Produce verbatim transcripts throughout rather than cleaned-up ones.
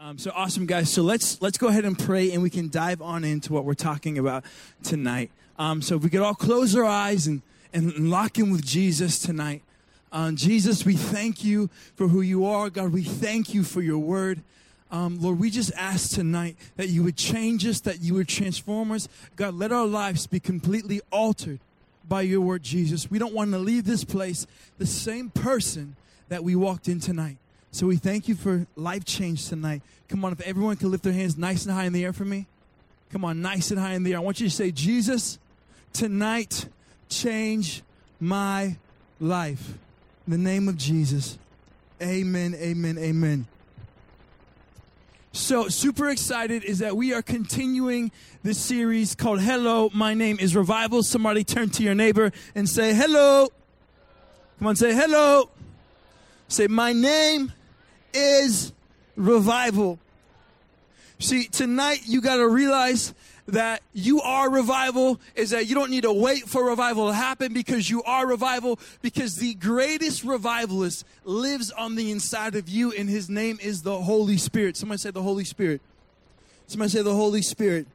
Um, so awesome, guys. So let's let's go ahead and pray, and we can dive on into what we're talking about tonight. Um, so if we could all close our eyes and, and lock in with Jesus tonight. Um, Jesus, we thank you for who you are. God, we thank you for your word. Um, Lord, we just ask tonight that you would change us, that you would transform us. God, let our lives be completely altered by your word, Jesus. We don't want to leave this place the same person that we walked in tonight. So we thank you for life change tonight. Come on, if everyone can lift their hands nice and high in the air for me. Come on, nice and high in the air. I want you to say, Jesus, tonight, change my life. In the name of Jesus. Amen, amen, amen. So, super excited is that we are continuing this series called Hello, My Name is Revival. Somebody turn to your neighbor and say, hello. Come on, say hello. Say, my name is Revival. See, tonight you got to realize that you are revival, is that you don't need to wait for revival to happen, because you are revival, because the greatest revivalist lives on the inside of you, and his name is the Holy Spirit. Somebody say the Holy Spirit. Somebody say the Holy Spirit.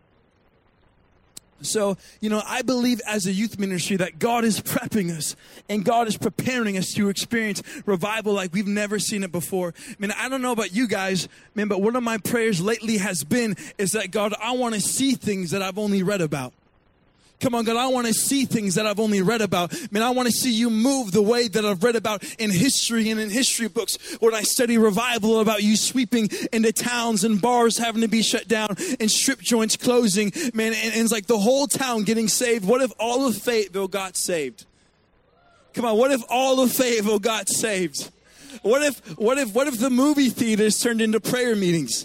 So, you know, I believe as a youth ministry that God is prepping us and God is preparing us to experience revival like we've never seen it before. I mean, I don't know about you guys, man, but one of my prayers lately has been is that, God, I want to see things that I've only read about. Come on, God, I want to see things that I've only read about. Man, I want to see you move the way that I've read about in history and in history books. When I study revival, about you sweeping into towns and bars having to be shut down and strip joints closing. Man, and, and it's like the whole town getting saved. What if all of Fayetteville got saved? Come on, what if all of Fayetteville got saved? What if, what if, what if the movie theaters turned into prayer meetings?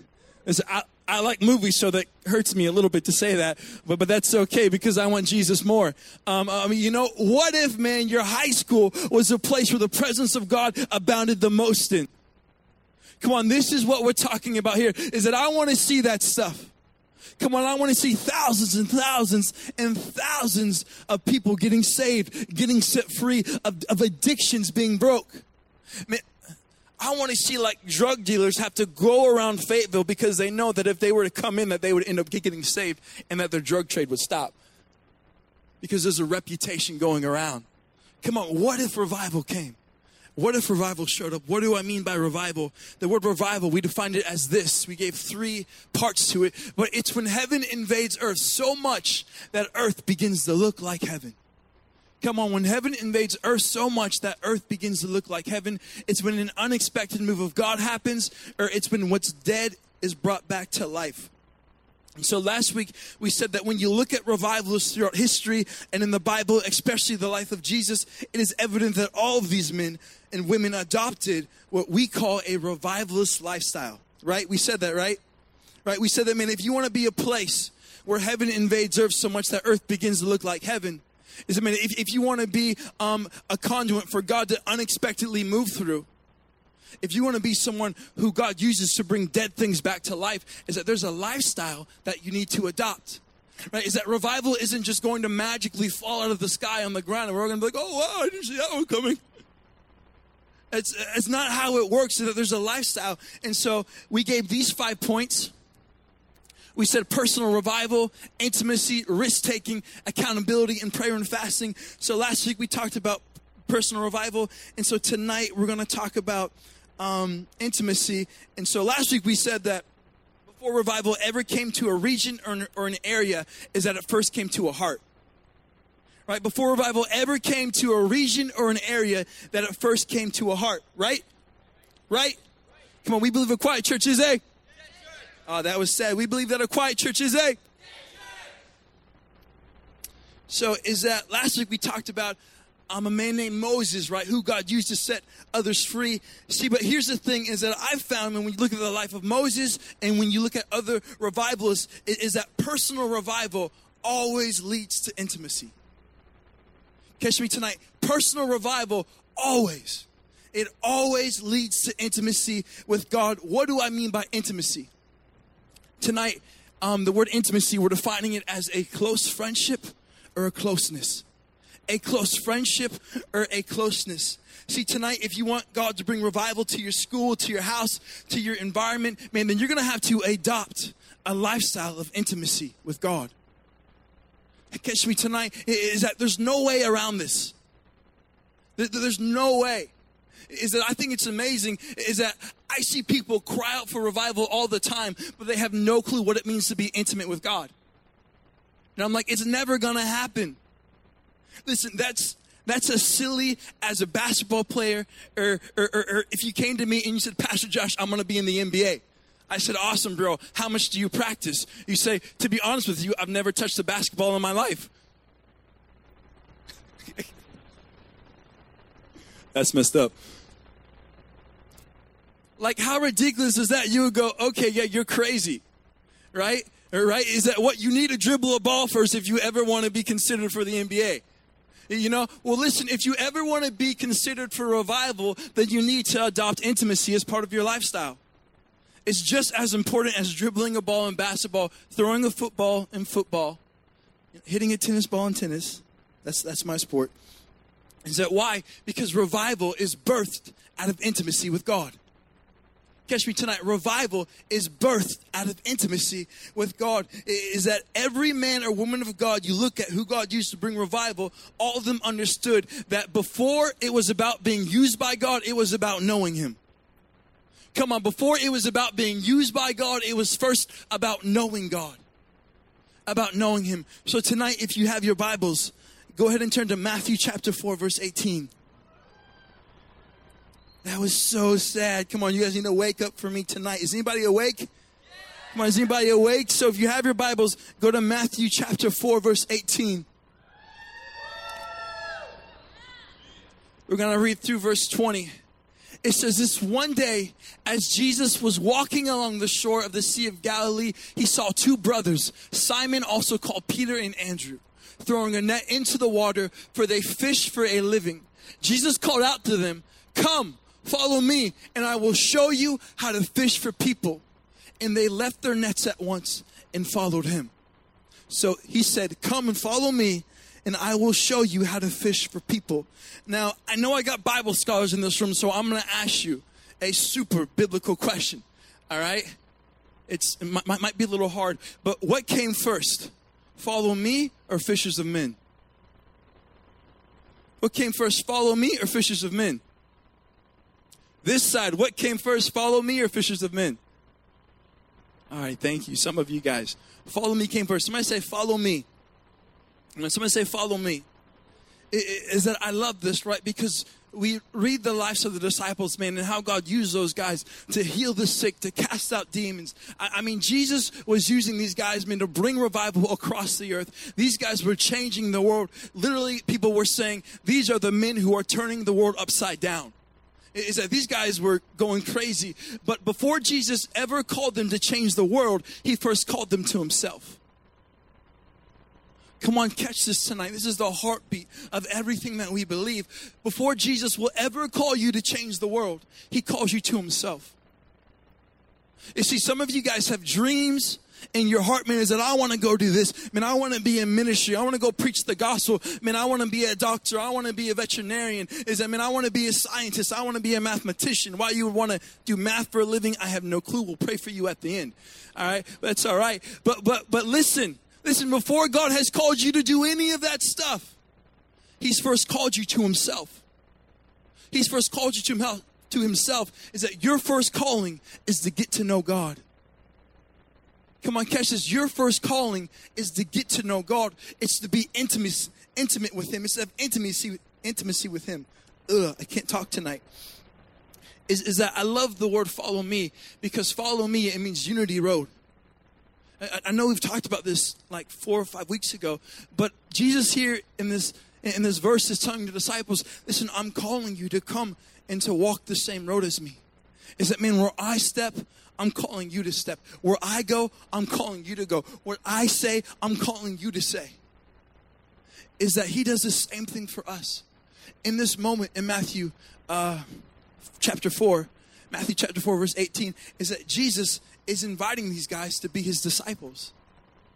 I, I like movies, so that hurts me a little bit to say that, but but that's okay, because I want Jesus more. Um, I mean, you know, what if, man, your high school was a place where the presence of God abounded the most in? Come on, this is what we're talking about here, is that I want to see that stuff. Come on, I want to see thousands and thousands and thousands of people getting saved, getting set free, of, of addictions being broke. Man, I want to see like drug dealers have to go around Fayetteville because they know that if they were to come in, that they would end up getting saved and that their drug trade would stop. Because there's a reputation going around. Come on, what if revival came? What if revival showed up? What do I mean by revival? The word revival, we defined it as this. We gave three parts to it. But it's when heaven invades earth so much that earth begins to look like heaven. Come on, when heaven invades earth so much that earth begins to look like heaven, it's when an unexpected move of God happens, or it's when what's dead is brought back to life. And so last week, we said that when you look at revivalists throughout history and in the Bible, especially the life of Jesus, it is evident that all of these men and women adopted what we call a revivalist lifestyle, right? We said that, right? Right? We said that, man, if you want to be a place where heaven invades earth so much that earth begins to look like heaven, is I mean, if, if you want to be um, a conduit for God to unexpectedly move through, if you want to be someone who God uses to bring dead things back to life, is that there's a lifestyle that you need to adopt. Right? Is that revival isn't just going to magically fall out of the sky on the ground and we're going to be like, oh, wow, I didn't see that one coming. It's, it's not how it works, is that there's a lifestyle. And so we gave these five points. We said personal revival, intimacy, risk-taking, accountability, and prayer and fasting. So last week we talked about personal revival. And so tonight we're going to talk about um, intimacy. And so last week we said that before revival ever came to a region or an, or an area, is that it first came to a heart. Right? Before revival ever came to a region or an area, that it first came to a heart. Right? Right? Come on, we believe a quiet church is a... Oh, that was sad. We believe that a quiet church is a... So is that last week we talked about um, a man named Moses, right, who God used to set others free. See, but here's the thing, is that I've found when you look at the life of Moses and when you look at other revivalists, is, is that personal revival always leads to intimacy. Catch me tonight. Personal revival always, it always leads to intimacy with God. What do I mean by intimacy? Tonight, um, the word intimacy, we're defining it as a close friendship or a closeness. a close friendship, or a closeness. See, tonight, if you want God to bring revival to your school, to your house, to your environment, man, then you're going to have to adopt a lifestyle of intimacy with God. Catch me tonight, is that there's no way around this. There's no way. Is that I think it's amazing is that I see people cry out for revival all the time, but they have no clue what it means to be intimate with God. And I'm like, it's never going to happen. Listen, that's that's as silly as a basketball player, or, or, or, or if you came to me and you said, Pastor Josh, I'm going to be in the N B A. I said, awesome, bro. How much do you practice? You say, to be honest with you, I've never touched a basketball in my life. That's messed up. Like, how ridiculous is that? You would go, okay, yeah, you're crazy, right? Right? Is that what? You need to dribble a ball first if you ever want to be considered for the N B A. You know, well, listen, if you ever want to be considered for revival, then you need to adopt intimacy as part of your lifestyle. It's just as important as dribbling a ball in basketball, throwing a football in football, hitting a tennis ball in tennis. That's, that's my sport. Is that why? Because revival is birthed out of intimacy with God. Catch me tonight. Revival is birthed out of intimacy with God. Is that every man or woman of God, you look at who God used to bring revival, all of them understood that before it was about being used by God, it was about knowing Him. Come on, before it was about being used by God, it was first about knowing God. About knowing Him. So tonight, if you have your Bibles, go ahead and turn to Matthew chapter four, verse eighteen. That was so sad. Come on, you guys need to wake up for me tonight. Is anybody awake? Come on, is anybody awake? So if you have your Bibles, go to Matthew chapter four, verse eighteen. We're going to read through verse twenty. It says, this one day, as Jesus was walking along the shore of the Sea of Galilee, he saw two brothers, Simon, also called Peter, and Andrew, throwing a net into the water, for they fished for a living. Jesus called out to them, come, follow me, and I will show you how to fish for people. And they left their nets at once and followed him. So he said, come and follow me, and I will show you how to fish for people. Now, I know I got Bible scholars in this room, so I'm going to ask you a super biblical question, all right? It's, it might, might be a little hard, but what came first? Follow me or fishers of men? What came first, follow me or fishers of men? This side, what came first, follow me or fishers of men? All right, thank you. Some of you guys. Follow me came first. Somebody say, follow me. When somebody say, follow me, it, it, is that I love this, right? Because we read the lives of the disciples, man, and how God used those guys to heal the sick, to cast out demons. I, I mean, Jesus was using these guys, man, to bring revival across the earth. These guys were changing the world. Literally, people were saying, these are the men who are turning the world upside down. Is that these guys were going crazy. But before Jesus ever called them to change the world, he first called them to himself. Come on, catch this tonight. This is the heartbeat of everything that we believe. Before Jesus will ever call you to change the world, he calls you to himself. You see, some of you guys have dreams in your heart, man, is that I want to go do this. Man, I want to be in ministry. I want to go preach the gospel. Man, I want to be a doctor. I want to be a veterinarian. Is that, man, I want to be a scientist. I want to be a mathematician. Why you would want to do math for a living, I have no clue. We'll pray for you at the end. All right? That's all right. But, but, but listen. Listen, before God has called you to do any of that stuff, he's first called you to himself. He's first called you to, to himself. Is that your first calling is to get to know God. Come on, catch this. Your first calling is to get to know God. It's to be intimate, intimate with him. It's to have intimacy, intimacy with him. Ugh, I can't talk tonight. Is, is that I love the word follow me, because follow me, it means Unity Road. I know we've talked about this like four or five weeks ago, but Jesus here in this in this verse is telling the disciples, listen, I'm calling you to come and to walk the same road as me. Is that, man, where I step, I'm calling you to step. Where I go, I'm calling you to go. Where I say, I'm calling you to say. Is that he does the same thing for us. In this moment in Matthew uh, chapter four, Matthew chapter four, verse eighteen, is that Jesus is inviting these guys to be his disciples.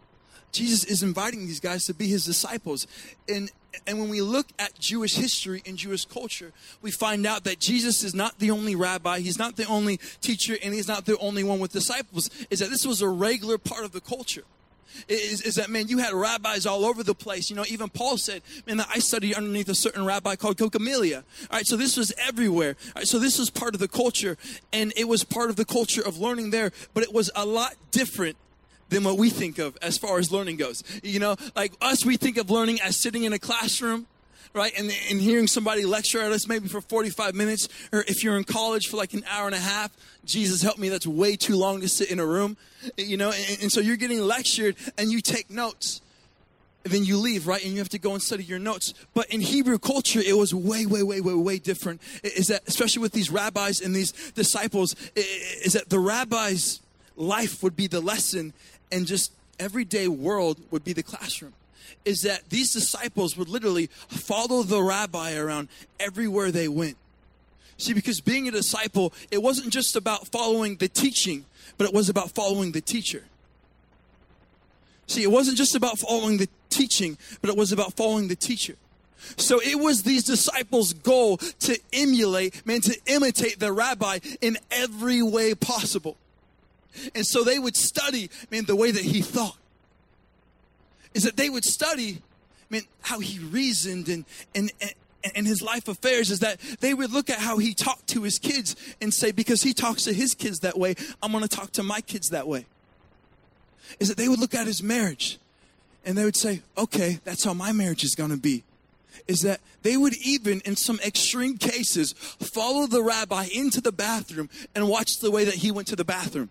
Jesus is inviting these guys to be his disciples. And, and when we look at Jewish history and Jewish culture, we find out that Jesus is not the only rabbi, he's not the only teacher, and he's not the only one with disciples. Is that this was a regular part of the culture. Is, is that, man, you had rabbis all over the place. You know, even Paul said, man, I studied underneath a certain rabbi called Gamaliel. All right, so this was everywhere. All right, so this was part of the culture, and it was part of the culture of learning there, but it was a lot different than what we think of as far as learning goes. You know, like us, we think of learning as sitting in a classroom, right, and, and hearing somebody lecture at us maybe for forty-five minutes, or if you're in college for like an hour and a half. Jesus help me, that's way too long to sit in a room, you know, and, and so you're getting lectured and you take notes. And then you leave, right? And you have to go and study your notes. But in Hebrew culture, it was way, way, way, way, way different. Is that, especially with these rabbis and these disciples, is that the rabbi's life would be the lesson, and just everyday world would be the classroom. Is that these disciples would literally follow the rabbi around everywhere they went. See, because being a disciple, it wasn't just about following the teaching, but it was about following the teacher. See, it wasn't just about following the teaching, but it was about following the teacher. So it was these disciples' goal to emulate, man, to imitate the rabbi in every way possible. And so they would study, man, the way that he thought. Is that they would study, man, how he reasoned and, and, and, and his life affairs. Is that they would look at how he talked to his kids and say, because he talks to his kids that way, I'm going to talk to my kids that way. Is that they would look at his marriage and they would say, okay, that's how my marriage is going to be. Is that they would even, in some extreme cases, follow the rabbi into the bathroom and watch the way that he went to the bathroom.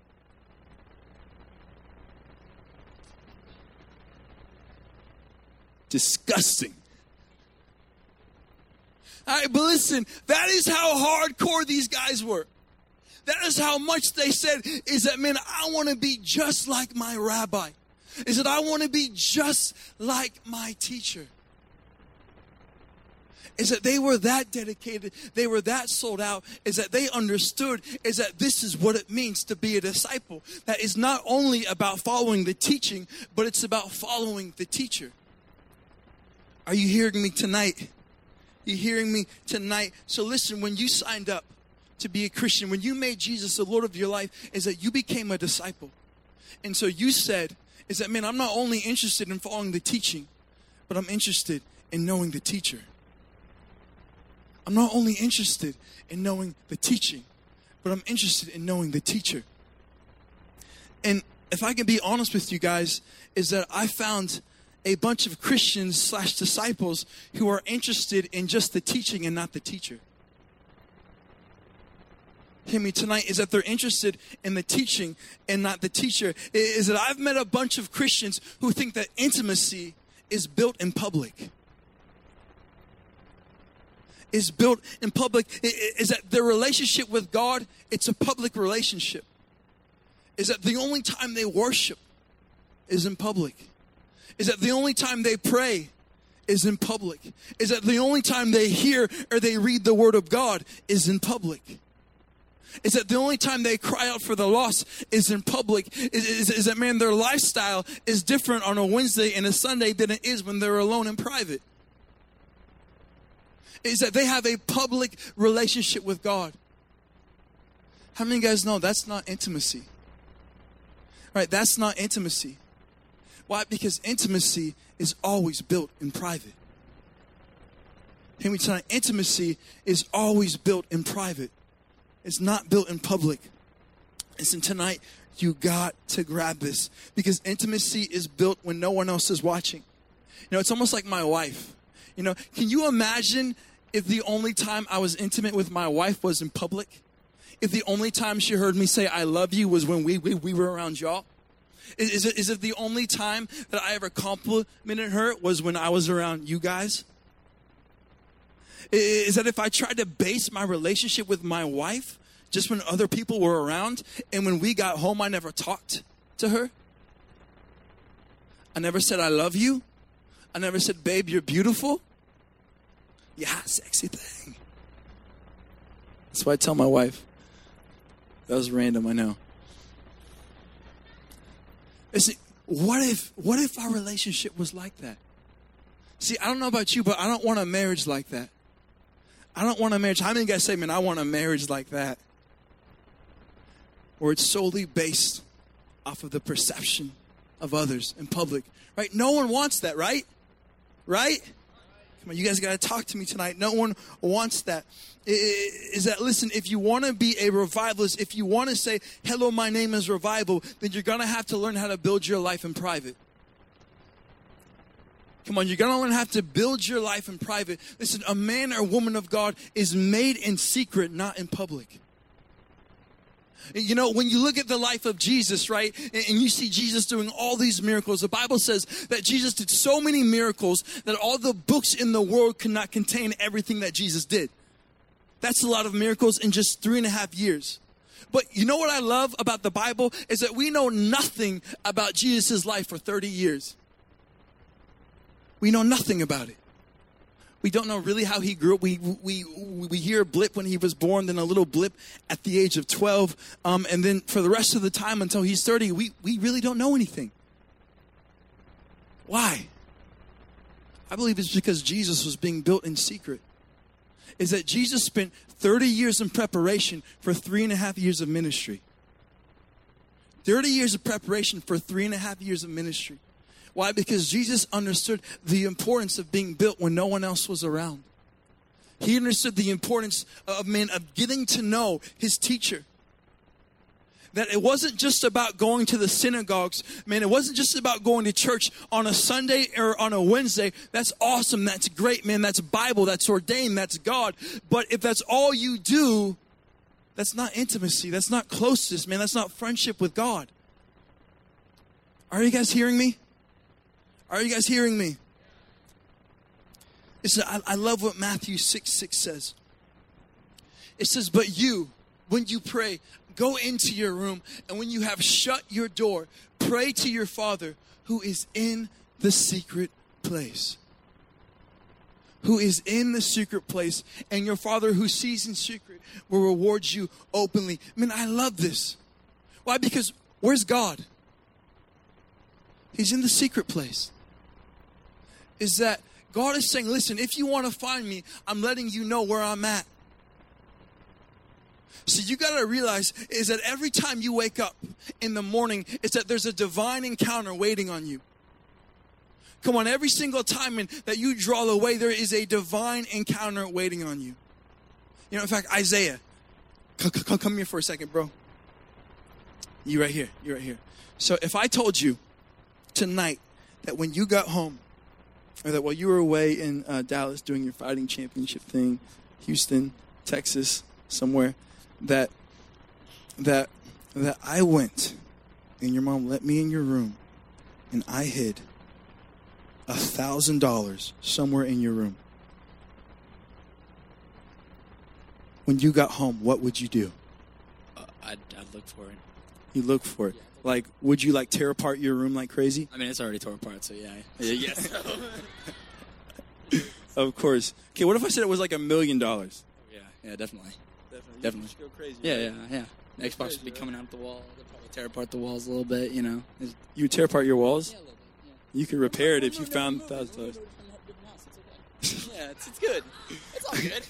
Disgusting. All right, but listen, that is how hardcore these guys were. That is how much they said, is that, man, I want to be just like my rabbi. Is that I want to be just like my teacher. Is that they were that dedicated, they were that sold out, is that they understood, is that this is what it means to be a disciple. That is not only about following the teaching, but it's about following the teacher. Are you hearing me tonight? You hearing me tonight? So listen, when you signed up to be a Christian, when you made Jesus the Lord of your life, is that you became a disciple. And so you said, is that, man, I'm not only interested in following the teaching, but I'm interested in knowing the teacher. I'm not only interested in knowing the teaching, but I'm interested in knowing the teacher. And if I can be honest with you guys, is that I found a bunch of Christians slash disciples who are interested in just the teaching and not the teacher. Hear me tonight, is that they're interested in the teaching and not the teacher. Is that I've met a bunch of Christians who think that intimacy is built in public. Is built in public. Is that their relationship with God, it's a public relationship. Is that the only time they worship is in public. Is that the only time they pray is in public. Is that the only time they hear or they read the word of God is in public. Is that the only time they cry out for the lost is in public. Is, is, is that, man, their lifestyle is different on a Wednesday and a Sunday than it is when they're alone in private. Is that they have a public relationship with God. How many of you guys know that's not intimacy? Right, that's not intimacy. Why? Because intimacy is always built in private. Hear me tonight. Intimacy is always built in private. It's not built in public. Listen, tonight, you got to grab this. Because intimacy is built when no one else is watching. You know, it's almost like my wife. You know, can you imagine if the only time I was intimate with my wife was in public? If the only time she heard me say I love you was when we, we, we were around y'all? Is, is, it, is it the only time that I ever complimented her was when I was around you guys? Is, is that if I tried to base my relationship with my wife just when other people were around, and when we got home I never talked to her? I never said I love you. I never said, babe, you're beautiful. Yeah, sexy thing. That's why I tell my wife. That was random, I know. Listen, what if, what if our relationship was like that? See, I don't know about you, but I don't want a marriage like that. I don't want a marriage. How many of you guys say, man, I want a marriage like that? Where it's solely based off of the perception of others in public, right? No one wants that, right? Right? Come on, you guys got to talk to me tonight. No one wants that. Is that, listen, if you want to be a revivalist, if you want to say, hello, my name is Revival, then you're going to have to learn how to build your life in private. Come on, you're going to learn how to build your life in private. Listen, a man or woman of God is made in secret, not in public. You know, when you look at the life of Jesus, right, and you see Jesus doing all these miracles, the Bible says that Jesus did so many miracles that all the books in the world could not contain everything that Jesus did. That's a lot of miracles in just three and a half years. But you know what I love about the Bible is that we know nothing about Jesus' life for thirty years. We know nothing about it. We don't know really how he grew up. We we we hear a blip when he was born, then a little blip at the age of twelve. Um, and then for the rest of the time until he's thirty, we, we really don't know anything. Why? I believe it's because Jesus was being built in secret. Is that Jesus spent thirty years in preparation for three and a half years of ministry. thirty years of preparation for three and a half years of ministry. Why? Because Jesus understood the importance of being built when no one else was around. He understood the importance of, man, of getting to know his teacher. That it wasn't just about going to the synagogues. Man, it wasn't just about going to church on a Sunday or on a Wednesday. That's awesome. That's great, man. That's Bible. That's ordained. That's God. But if that's all you do, that's not intimacy. That's not closeness, man. That's not friendship with God. Are you guys hearing me? Are you guys hearing me? Listen, I, I love what Matthew six six says. It says, but you, when you pray, go into your room, and when you have shut your door, pray to your Father who is in the secret place. Who is in the secret place, and your Father who sees in secret will reward you openly. I mean, I love this. Why? Because where's God? He's in the secret place. Is that God is saying, listen, if you want to find me, I'm letting you know where I'm at. So you got to realize is that every time you wake up in the morning, is that there's a divine encounter waiting on you. Come on, every single time in, that you draw away, there is a divine encounter waiting on you. You know, in fact, Isaiah, come, come, come here for a second, bro. You right here, you right here. So if I told you tonight that when you got home, or that while you were away in uh, Dallas doing your fighting championship thing, Houston, Texas, somewhere, that that that I went and your mom let me in your room and I hid a thousand dollars somewhere in your room. When you got home, what would you do? Uh, I'd, I'd look for it. You look for it. Like, would you like tear apart your room like crazy? I mean, it's already torn apart, so yeah. Yes. Of course. Okay, what if I said it was like a million dollars? Yeah, yeah, definitely. Definitely. Definitely. You just go crazy. Yeah, yeah, yeah. The Xbox crazy, would be right? coming out the wall. They'd probably tear apart the walls a little bit, you know. It's, You would tear apart your walls? yeah, a little bit, yeah. You could repair it No, if you no, found no, a no, thousand no, no, dollars. no, no, no, no, it's okay. Yeah, it's, it's good. It's all good.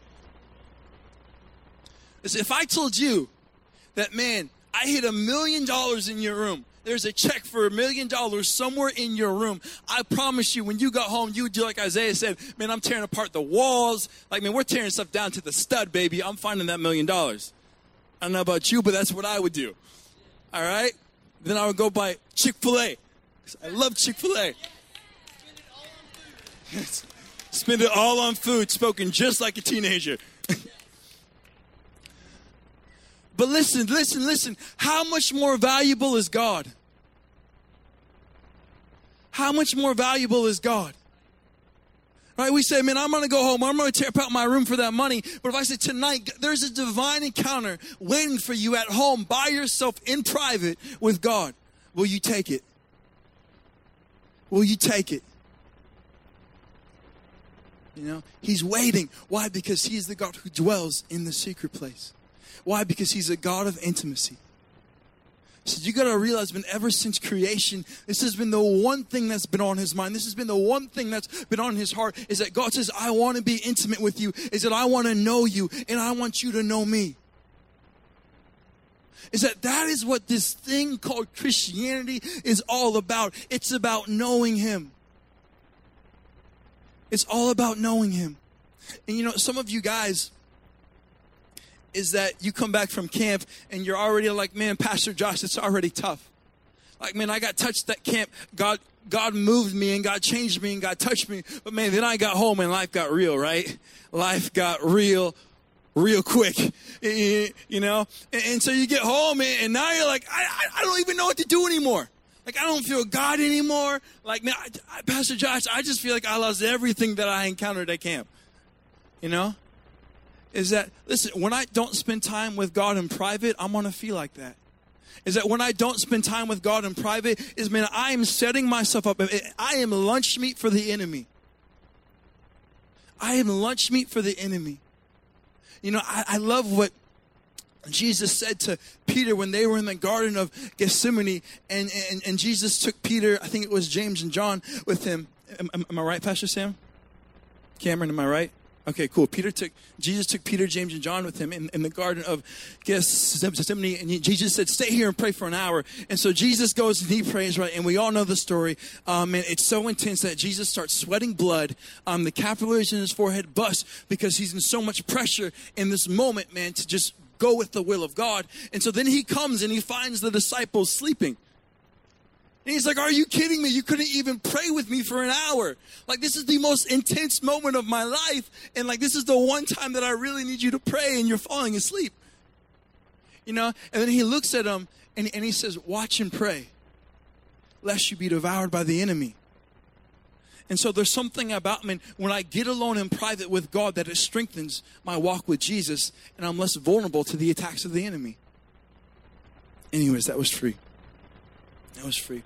Listen, if I told you that, man, I hid a million dollars in your room, there's a check for a million dollars somewhere in your room, I promise you, when you got home, you would do like Isaiah said, man, I'm tearing apart the walls. Like, man, we're tearing stuff down to the stud, baby. I'm finding that million dollars. I don't know about you, but that's what I would do. All right? Then I would go buy Chick-fil-A. I love Chick-fil-A. Spend it all on food, spoken just like a teenager. But listen, listen, listen. How much more valuable is God? How much more valuable is God? Right? We say, man, I'm going to go home. I'm going to tear apart my room for that money. But if I say tonight, there's a divine encounter waiting for you at home by yourself in private with God. Will you take it? Will you take it? You know, he's waiting. Why? Because he is the God who dwells in the secret place. Why? Because he's a God of intimacy. So you got to realize, man, ever since creation, this has been the one thing that's been on his mind. This has been the one thing that's been on his heart, is that God says, I want to be intimate with you, is that I want to know you, and I want you to know me. Is that that is what this thing called Christianity is all about. It's about knowing him. It's all about knowing him. And you know, some of you guys, is that you come back from camp and you're already like, man, Pastor Josh, it's already tough. Like, man, I got touched at camp. God, God moved me and God changed me and God touched me. But man, then I got home and life got real, right? Life got real, real quick, you know? And, and so you get home and, and now you're like, I, I, I don't even know what to do anymore. Like, I don't feel God anymore. Like, man, I, I, Pastor Josh, I just feel like I lost everything that I encountered at camp, you know? Is that, listen, when I don't spend time with God in private, I'm going to feel like that. Is that when I don't spend time with God in private, is, man, I am setting myself up. I am lunch meat for the enemy. I am lunch meat for the enemy. You know, I, I love what Jesus said to Peter when they were in the Garden of Gethsemane, and, and, and Jesus took Peter, I think it was James and John, with him. Am, am I right, Pastor Sam? Cameron, am I right? Okay, cool. Peter took, Jesus took Peter, James, and John with him in, in the Garden of Gethsemane, and he, Jesus said, stay here and pray for an hour. And so Jesus goes and he prays, right? And we all know the story. Um, and it's so intense that Jesus starts sweating blood. Um, the capillaries in his forehead bust because he's in so much pressure in this moment, man, to just go with the will of God. And so then he comes and he finds the disciples sleeping. And he's like, are you kidding me? You couldn't even pray with me for an hour. Like, this is the most intense moment of my life. And like, this is the one time that I really need you to pray and you're falling asleep. You know? And then he looks at them and, and he says, watch and pray, lest you be devoured by the enemy. And so there's something about me when I get alone in private with God that it strengthens my walk with Jesus, and I'm less vulnerable to the attacks of the enemy. Anyways, that was free. That was free.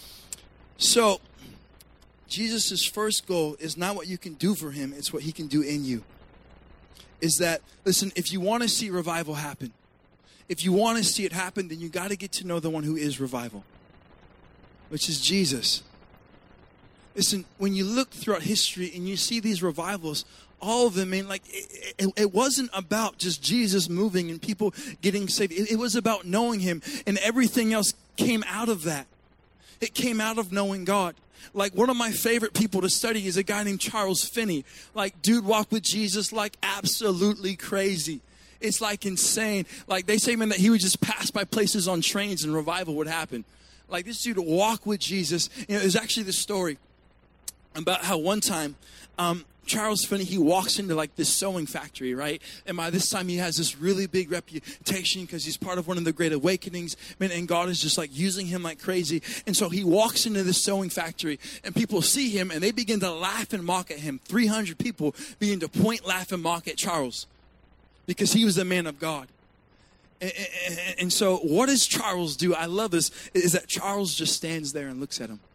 So, Jesus' first goal is not what you can do for him, it's what he can do in you. Is that, listen, if you want to see revival happen, if you want to see it happen, then you got to get to know the one who is revival, which is Jesus. Listen, when you look throughout history and you see these revivals, all of them, I mean, like, it, it, it wasn't about just Jesus moving and people getting saved. It, it was about knowing him, and everything else came out of that. It came out of knowing God. Like, one of my favorite people to study is a guy named Charles Finney. Like, dude walked with Jesus like absolutely crazy. It's like insane. Like, they say, man, that he would just pass by places on trains and revival would happen. Like, this dude walked with Jesus. You know, there's actually this story about how one time, um, Charles Finney, he walks into like this sewing factory, right? And by this time he has this really big reputation because he's part of one of the great awakenings, man, and God is just like using him like crazy. And so he walks into this sewing factory and people see him and they begin to laugh and mock at him. three hundred people begin to point, laugh, and mock at Charles because he was a man of God. And, and, and so what does Charles do? I love this, is that Charles just stands there and looks at him.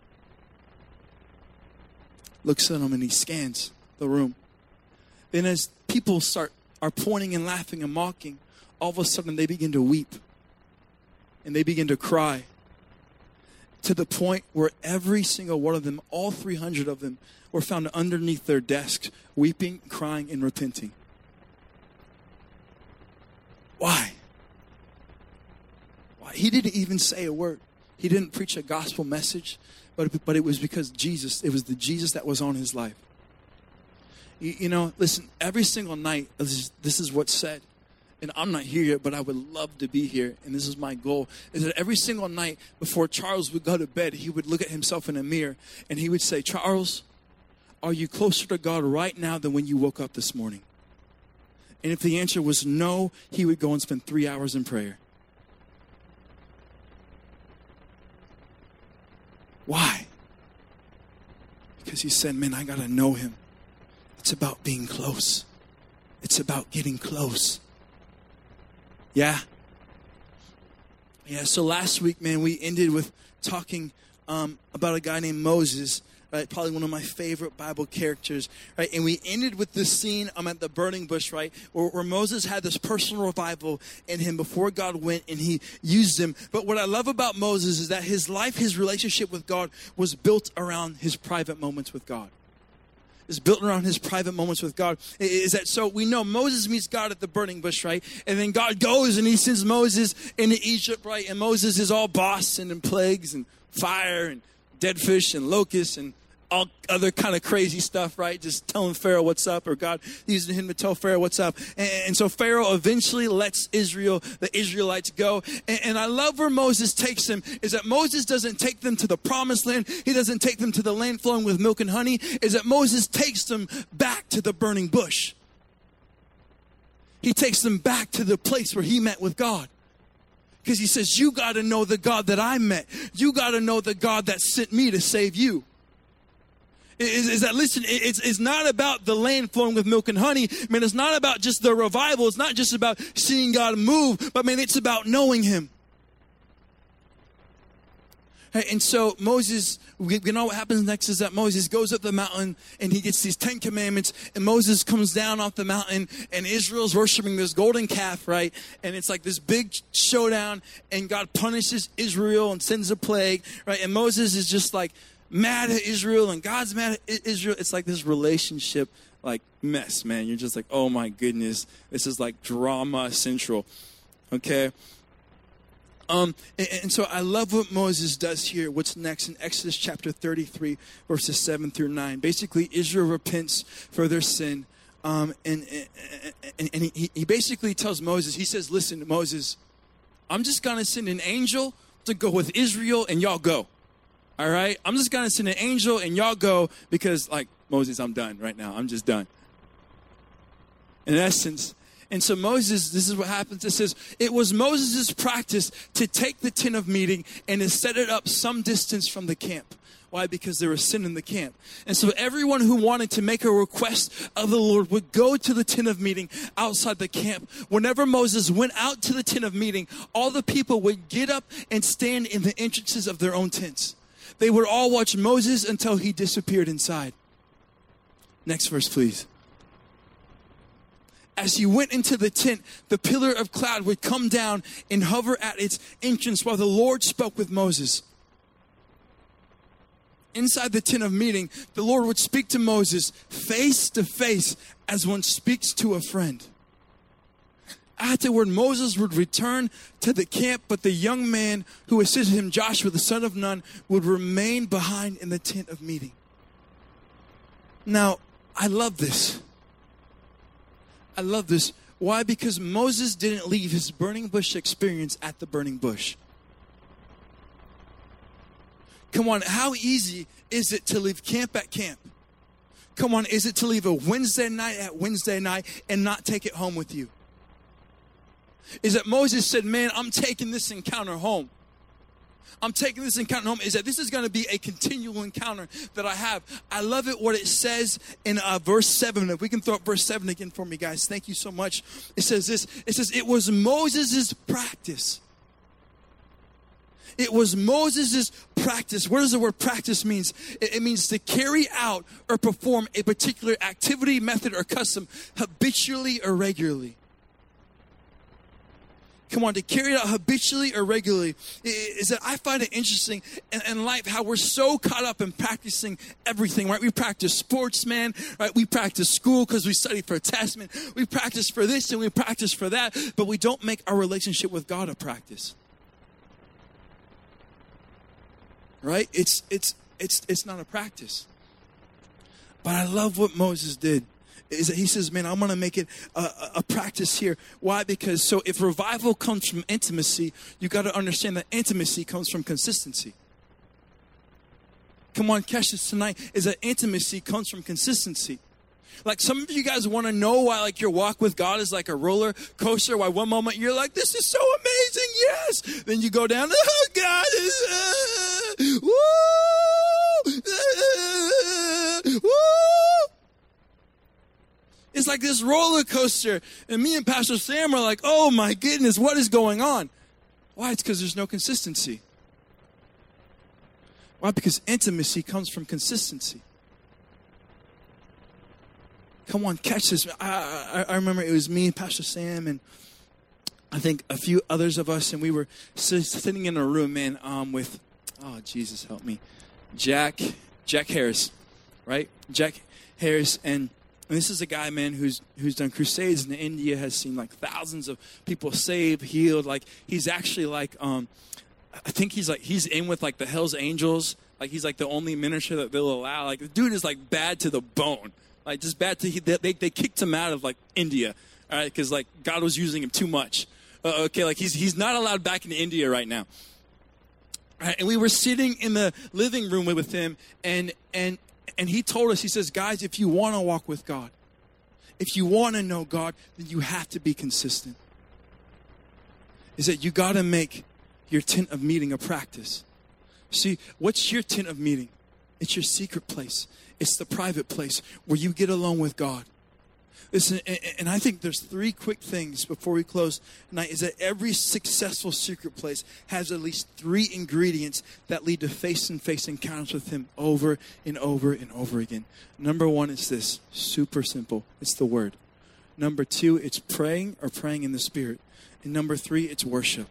Looks at him and he scans the room. Then as people start are pointing and laughing and mocking, all of a sudden they begin to weep and they begin to cry to the point where every single one of them, all three hundred of them, were found underneath their desks, weeping, crying, and repenting. Why? Why? He didn't even say a word. He didn't preach a gospel message. But, but it was because Jesus, it was the Jesus that was on his life. You, you know, listen, every single night, this is, this is what's said. And I'm not here yet, but I would love to be here. And this is my goal, is that every single night before Charles would go to bed, he would look at himself in a mirror and he would say, Charles, are you closer to God right now than when you woke up this morning? And if the answer was no, he would go and spend three hours in prayer. Why? Because he said, man, I got to know him. It's about being close. It's about getting close. Yeah? Yeah, so last week, man, we ended with talking um, about a guy named Moses. right? Probably one of my favorite Bible characters, right? And we ended with this scene um, at the burning bush, right? Where, where Moses had this personal revival in him before God went and he used him. But what I love about Moses is that his life, his relationship with God was built around his private moments with God. Is built around his private moments with God. Is that so? We know Moses meets God at the burning bush, right? And then God goes and he sends Moses into Egypt, right? And Moses is all boss and, and plagues and fire and dead fish and locusts and all other kind of crazy stuff, right? Just telling Pharaoh what's up, or God using him to tell Pharaoh what's up. And, and so Pharaoh eventually lets Israel, the Israelites go. And, and I love where Moses takes them, is that Moses doesn't take them to the promised land. He doesn't take them to the land flowing with milk and honey. Is that Moses takes them back to the burning bush. He takes them back to the place where he met with God. Because he says, you got to know the God that I met. You got to know the God that sent me to save you. Is, is that, listen, it's, it's not about the land flowing with milk and honey. Man, it's not about just the revival. It's not just about seeing God move, but man, it's about knowing him. And so Moses, we know what happens next is that Moses goes up the mountain and he gets these Ten Commandments, and Moses comes down off the mountain and Israel's worshiping this golden calf, right? And it's like this big showdown, and God punishes Israel and sends a plague, right? And Moses is just like mad at Israel and God's mad at Israel. It's like this relationship like mess, man. You're just like, oh my goodness, this is like drama central, okay? Um, and, and so I love what Moses does here. What's next in Exodus chapter thirty-three, verses seven through nine. Basically, Israel repents for their sin. Um, and and, and he, he basically tells Moses, he says, listen, Moses, I'm just going to send an angel to go with Israel and y'all go. All right? I'm just going to send an angel and y'all go because, like, Moses, I'm done right now. I'm just done. In essence. And so Moses, this is what happens. It says, it was Moses' practice to take the tent of meeting and to set it up some distance from the camp. Why? Because there was sin in the camp. And so everyone who wanted to make a request of the Lord would go to the tent of meeting outside the camp. Whenever Moses went out to the tent of meeting, all the people would get up and stand in the entrances of their own tents. They would all watch Moses until he disappeared inside. Next verse, please. As he went into the tent, the pillar of cloud would come down and hover at its entrance while the Lord spoke with Moses. Inside the tent of meeting, the Lord would speak to Moses face to face as one speaks to a friend. Afterward, Moses would return to the camp, but the young man who assisted him, Joshua, the son of Nun, would remain behind in the tent of meeting. Now, I love this. I love this. Why? Because Moses didn't leave his burning bush experience at the burning bush. Come on, how easy is it to leave camp at camp? Come on, is it to leave a Wednesday night at Wednesday night and not take it home with you? Is that Moses said, man, I'm taking this encounter home. I'm taking this encounter home. Is that this is going to be a continual encounter that I have. I love it what it says in uh, verse seven. If we can throw up verse seven again for me, guys. Thank you so much. It says this. It says, it was Moses' practice. It was Moses' practice. What does the word practice mean? It, it means to carry out or perform a particular activity, method, or custom habitually or regularly. Come on, to carry it out habitually or regularly. Is that I find it interesting in, in life how we're so caught up in practicing everything, right? We practice sports, man, right? We practice school because we study for a test, man. We practice for this and we practice for that, but we don't make our relationship with God a practice. Right? It's it's it's it's not a practice. But I love what Moses did. Is that he says, man, I'm going to make it a, a practice here. Why? Because so if revival comes from intimacy, you got to understand that intimacy comes from consistency. Come on, catch this tonight. Is that intimacy comes from consistency. Like some of you guys want to know why like your walk with God is like a roller coaster. Why one moment you're like, this is so amazing, yes. Then you go down, oh God is, uh, woo, uh, woo. It's like this roller coaster. And me and Pastor Sam are like, oh my goodness, what is going on? Why? It's because there's no consistency. Why? Because intimacy comes from consistency. Come on, catch this. I, I, I remember it was me and Pastor Sam and I think a few others of us, and we were sitting in a room, man, um, with, oh, Jesus, help me, Jack, Jack Harris, right? Jack Harris, and, and this is a guy, man, who's who's done crusades in India, has seen like thousands of people saved, healed. Like he's actually like, um, I think he's like he's in with like the Hell's Angels. Like he's like the only minister that they'll allow. Like the dude is like bad to the bone, like just bad to they they, they kicked him out of like India, all right, because like God was using him too much. Uh, okay, like he's he's not allowed back in India right now. Right, and we were sitting in the living room with him, and and and he told us, he says, guys, if you want to walk with God, if you want to know God, then you have to be consistent. Is that you got to make your tent of meeting a practice. See, what's your tent of meeting? It's your secret place. It's the private place where you get alone with God. Listen, and I think there's three quick things before we close tonight, is that every successful secret place has at least three ingredients that lead to face-and-face encounters with Him over and over and over again. Number one is this, super simple. It's the Word. Number two, it's praying or praying in the Spirit. And number three, it's worship.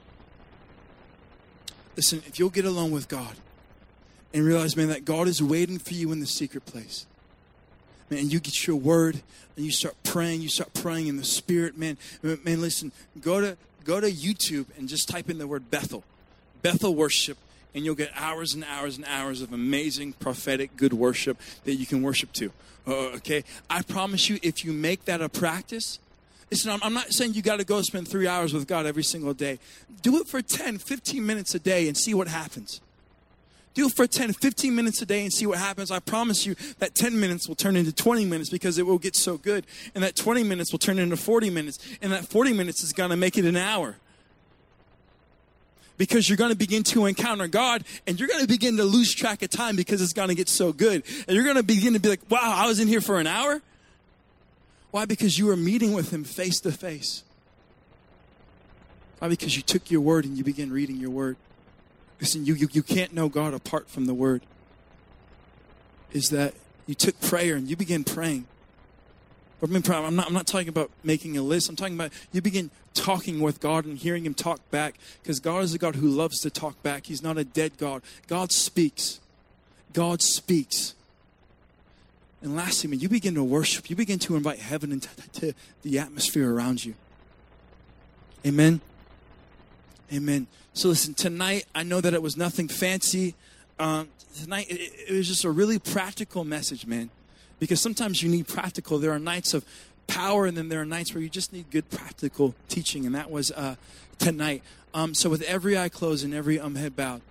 Listen, if you'll get alone with God and realize, man, that God is waiting for you in the secret place, man, and you get your word and you start praying, you start praying in the Spirit, man. Man, listen, go to go to YouTube and just type in the word Bethel. Bethel worship, and you'll get hours and hours and hours of amazing, prophetic, good worship that you can worship to. Uh, okay? I promise you, if you make that a practice, listen, I'm, I'm not saying you got to go spend three hours with God every single day. Do it for ten, fifteen minutes a day and see what happens. Do it for ten, fifteen minutes a day and see what happens. I promise you that ten minutes will turn into twenty minutes because it will get so good. And that twenty minutes will turn into forty minutes. And that forty minutes is going to make it an hour. Because you're going to begin to encounter God and you're going to begin to lose track of time because it's going to get so good. And you're going to begin to be like, wow, I was in here for an hour? Why? Because you were meeting with Him face to face. Why? Because you took your word and you began reading your word. Listen, you, you, you can't know God apart from the word. Is that you took prayer and you began praying. But I'm not, I'm not talking about making a list. I'm talking about you begin talking with God and hearing Him talk back. Because God is a God who loves to talk back. He's not a dead God. God speaks. God speaks. And lastly, when you begin to worship, you begin to invite heaven into the atmosphere around you. Amen. Amen. So listen, tonight, I know that it was nothing fancy. Um, tonight, it, it was just a really practical message, man. Because sometimes you need practical. There are nights of power, and then there are nights where you just need good practical teaching. And that was uh, tonight. Um, so with every eye closed and every um, head bowed,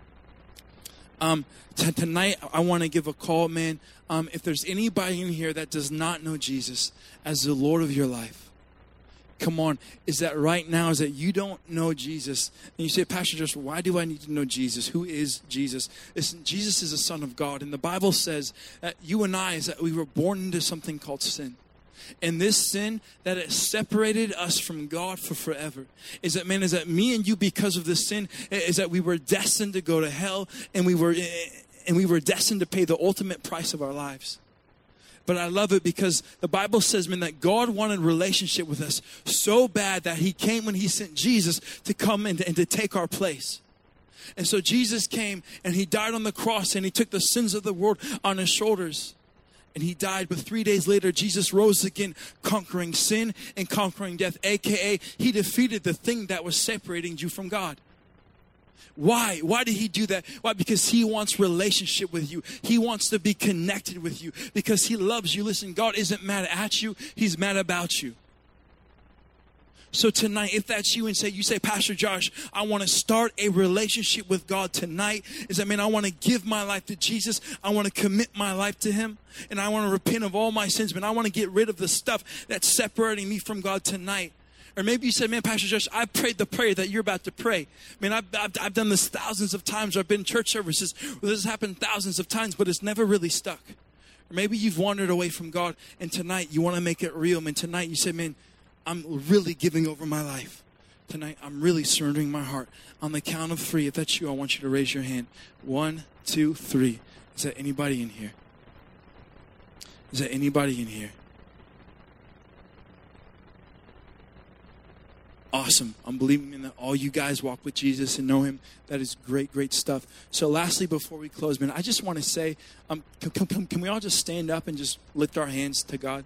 um, t- tonight I want to give a call, man. Um, if there's anybody in here that does not know Jesus as the Lord of your life, come on, is that right now, is that you don't know Jesus, and you say, Pastor Josh, why do I need to know Jesus? Who is Jesus? Listen, Jesus is the Son of God, and the Bible says that you and I, is that we were born into something called sin. And this sin that has separated us from God for forever is that, man, is that me and you, because of this sin, is that we were destined to go to hell, and we were, and we were destined to pay the ultimate price of our lives. But I love it because the Bible says, man, that God wanted relationship with us so bad that He came when He sent Jesus to come and, and to take our place. And so Jesus came and He died on the cross and He took the sins of the world on His shoulders. And He died, but three days later, Jesus rose again, conquering sin and conquering death, a k a He defeated the thing that was separating you from God. Why? Why did He do that? Why? Because He wants relationship with you. He wants to be connected with you because He loves you. Listen, God isn't mad at you. He's mad about you. So tonight, if that's you and say, you say, Pastor Josh, I want to start a relationship with God tonight. Is that, man, I want to give my life to Jesus. I want to commit my life to Him. And I want to repent of all my sins. Man, I want to get rid of the stuff that's separating me from God tonight. Or maybe you said, man, Pastor Josh, I prayed the prayer that you're about to pray. Man, I've, I've, I've done this thousands of times. I've been in church services where this has happened thousands of times, but it's never really stuck. Or maybe you've wandered away from God, and tonight you want to make it real. Man, tonight you say, man, I'm really giving over my life tonight, I'm really surrendering my heart. On the count of three, if that's you, I want you to raise your hand. One, two, three. Is there anybody in here? Is there anybody in here? Awesome. I'm believing that all you guys walk with Jesus and know him. That is great, great stuff. So lastly, before we close, man, I just want to say, um, can, can, can we all just stand up and just lift our hands to God?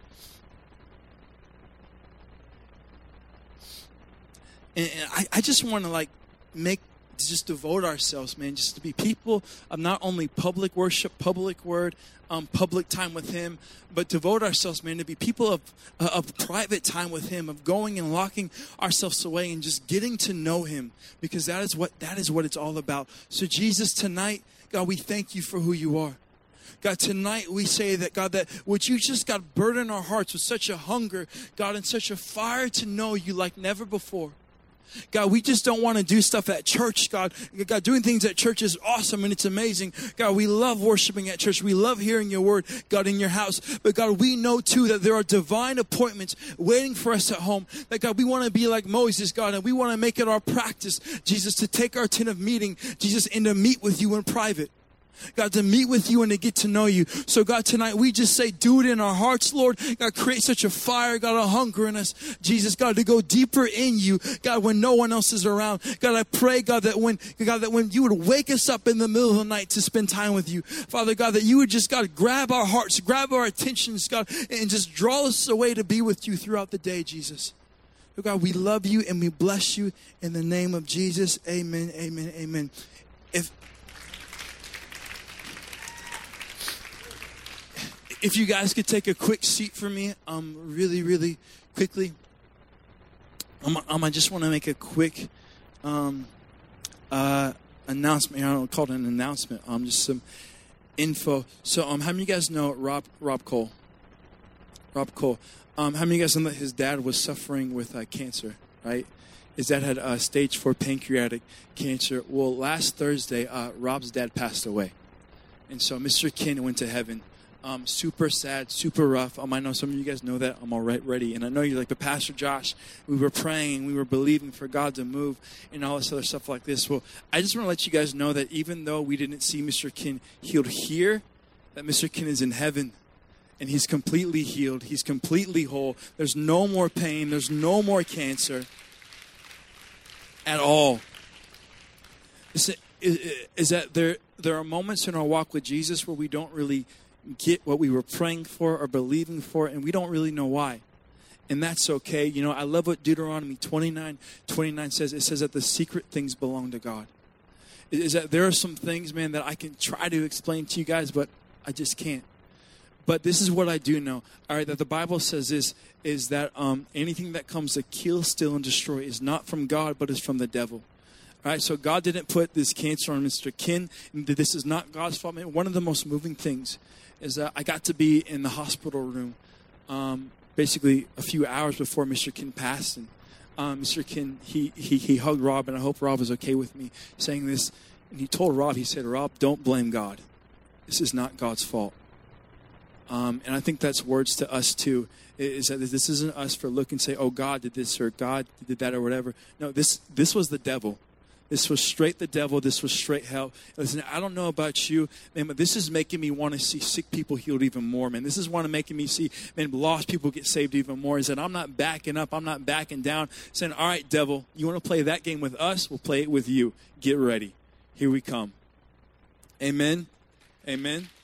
And, and I, I just want to like make, just devote ourselves, man, just to be people of not only public worship, public word, um, public time with him, but devote ourselves, man, to be people of, uh, of private time with him, of going and locking ourselves away and just getting to know him, because that is what, that is what it's all about. So Jesus, tonight, God, we thank you for who you are. God, tonight we say that, God, that would you just, God, burden our hearts with such a hunger, God, and such a fire to know you like never before. God, we just don't want to do stuff at church, God. God, doing things at church is awesome and it's amazing. God, we love worshiping at church. We love hearing your word, God, in your house. But God, we know too that there are divine appointments waiting for us at home. That God, we want to be like Moses, God, and we want to make it our practice, Jesus, to take our tent of meeting, Jesus, and to meet with you in private. God, to meet with you and to get to know you. So God, tonight we just say, do it in our hearts, Lord. God, create such a fire, God, a hunger in us. Jesus, God, to go deeper in you, God, when no one else is around. God, I pray, God, that when, God, that when you would wake us up in the middle of the night to spend time with you, Father God, that you would just, God, grab our hearts, grab our attentions, God, and just draw us away to be with you throughout the day, Jesus. So God, we love you and we bless you in the name of Jesus. Amen, amen, amen. If If you guys could take a quick seat for me, um, really, really quickly. Um, um, I just want to make a quick um, uh, announcement. I don't call it an announcement. Um, just some info. So, um, how many of you guys know Rob Rob Cole? Rob Cole. Um, how many of you guys know that his dad was suffering with uh, cancer? Right. His dad had uh, stage four pancreatic cancer. Well, last Thursday, uh, Rob's dad passed away, and so Mister Kin went to heaven. Um, super sad, super rough. Um, I know some of you guys know that. I'm all right, ready. And I know you're like, but Pastor Josh, we were praying, we were believing for God to move and all this other stuff like this. Well, I just want to let you guys know that even though we didn't see Mister Kin healed here, that Mister Kin is in heaven and he's completely healed. He's completely whole. There's no more pain. There's no more cancer at all. Is, is that there, there are moments in our walk with Jesus where we don't really get what we were praying for or believing for, and we don't really know why. And that's okay. You know, I love what Deuteronomy twenty-nine twenty-nine says. It says that the secret things belong to God. It is that there are some things, man, that I can try to explain to you guys, but I just can't. But this is what I do know. All right, that the Bible says this, is that um, anything that comes to kill, steal, and destroy is not from God, but is from the devil. All right, so God didn't put this cancer on Mister Kin. This is not God's fault. Man, one of the most moving things is that I got to be in the hospital room um, basically a few hours before Mister Kin passed. And um, Mister Kin, he, he, he hugged Rob, and I hope Rob was okay with me saying this. And he told Rob, he said, Rob, don't blame God. This is not God's fault. Um, and I think that's words to us too, is that this isn't us for look and say, oh, God did this or God did that or whatever. No, this this was the devil. This was straight the devil. This was straight hell. Listen, I don't know about you, man, but this is making me want to see sick people healed even more, man. This is one of making me see, man, lost people get saved even more. Is that I'm not backing up. I'm not backing down. Saying, all right, devil, you want to play that game with us? We'll play it with you. Get ready. Here we come. Amen. Amen.